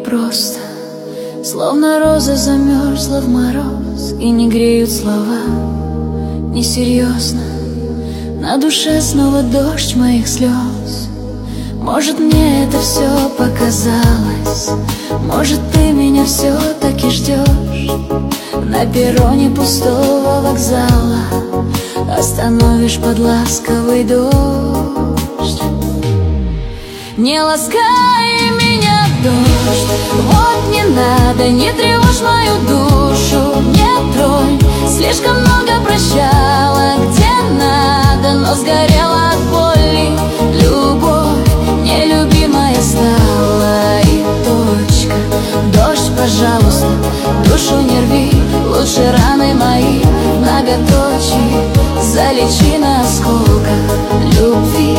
просто, словно роза замерзла в мороз, и не греют слова, несерьезно. На душе снова дождь моих слез. Может, мне это все показалось, может, ты меня все-таки ждешь на перроне пустого вокзала, остановишь под ласковый дождь. Не ласкай меня, дождь, вот не надо, не тревожь мою душу, не тронь. Слишком много прощала, где надо, но сгорела от боли. Любовь нелюбимая стала, и точка. Дождь, пожалуйста, душу не рви, лучше раны мои многоточие залечи на осколках любви.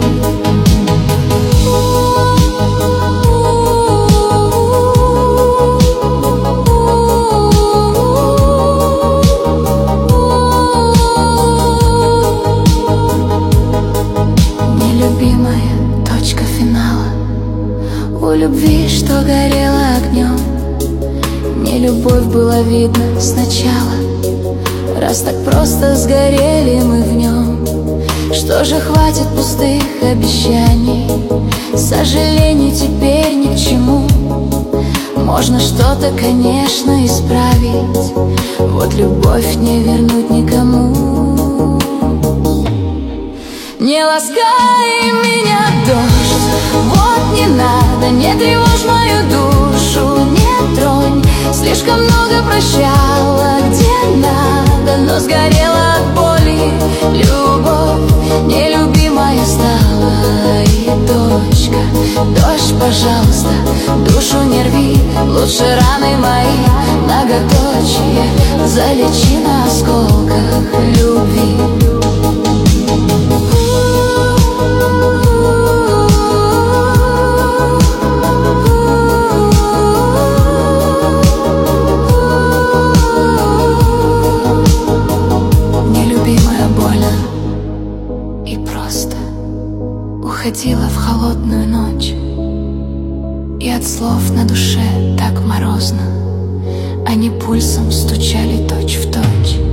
Нелюбимая точка финала у любви, что горела огнем. Не любовь была видна сначала, раз так просто сгорели мы в нем. Что же, хватит пустых обещаний, сожалений теперь ни к чему. Можно что-то, конечно, исправить, вот любовь не вернуть никому. Не ласкай меня, дождь, вот не надо, не тревожь мою душу, не тронь. Слишком много прощала, где надо, но сгорела от боли. Любовь нелюбимая стала, и точка. Дождь, пожалуйста, душу не рви, лучше раны мои многоточие залечи на осколках любви. И просто уходила в холодную ночь, и от слов на душе так морозно они пульсом стучали точь в точь.